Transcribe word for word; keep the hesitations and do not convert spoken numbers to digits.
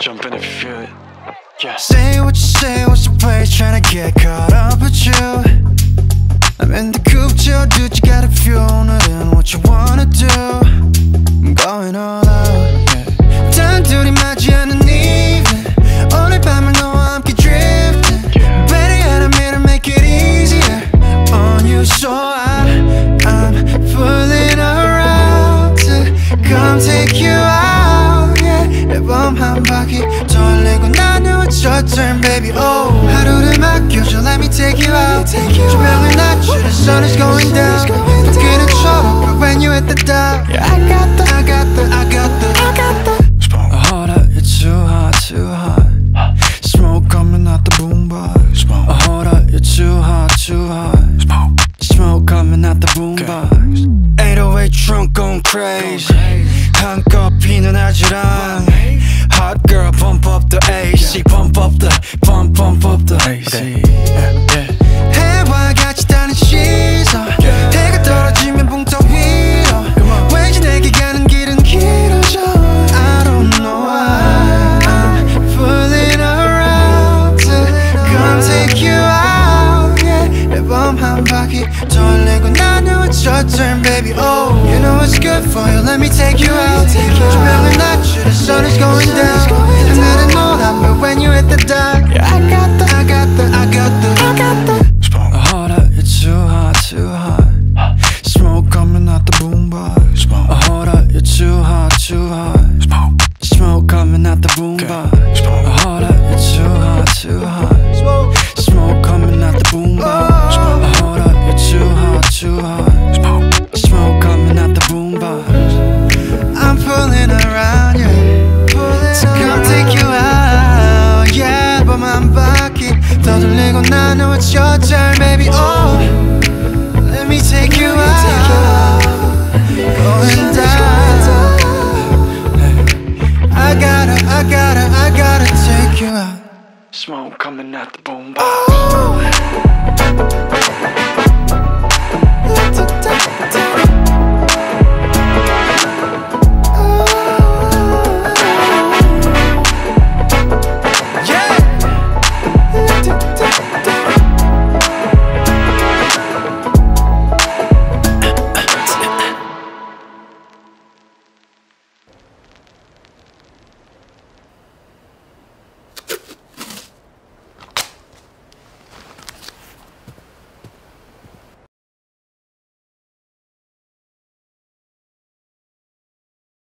Jump in if you feel it. Yeah. Say what you say, what's your place? Tryna get caught up with you. I'm in the coupe, chill, dude, you got a few. 오늘은 what you wanna do. I'm going all out, yeah. 단둘이 맞이하는 evening. 오늘 밤을 너와 함께 drifting. Better yet, I'm here to make it easier on you. So I, I'm fooling around to come take you out, yeah. 앨범 한 바퀴 돌리고 난 know it's your turn, baby. Oh, 하루를 맡겨줘, let me take you out. 조명을 낮춰, the sun is going down. 불길은 초록, but when you hit the dial, yeah, I got the, I got the, I got the, I got the. Hold up, you're too hot, too hot. Smoke coming out the boombox. Hold up, you're too hot, too hot. Smoke coming out the boombox. eight oh eight trunk going crazy. 한껏 피는 아지랑. Hot girl, pump up the A C, pump up the, pump, pump up the A C. 해와 같이 타는 시선. 해가 떨어지면 붕 떠 위로. 왠지 내게 가는 길은 길어져. I don't know why I'm fooling around to come take you out, yeah. 앨범 한 바퀴 돌리고 난 know it's your turn, baby. Oh, you know what's good for you, let me take you out. 조명을 낮춰, the sun is going down. 하늘은 노란, when you hit the dial, yeah, I got the, I got the, I got the, I got the. Hold up, you're too hot, too hot. Smoke coming out the boombox. Hold up, you're too hot, too hot. Smoke coming out the boombox. Hold up, you're too hot, too hot. Smoke coming out the boombox. Hold up, you're too hot, too hot. Smoke coming out the boombox. I'm pulling around you, yeah, to come take you out, yeah. 앨범 한 바퀴 더 돌리고 난 know it's your turn, baby. Oh, let me take you out, going down. I gotta, I gotta, I gotta take you out. Smoke coming out the boombox. Oh.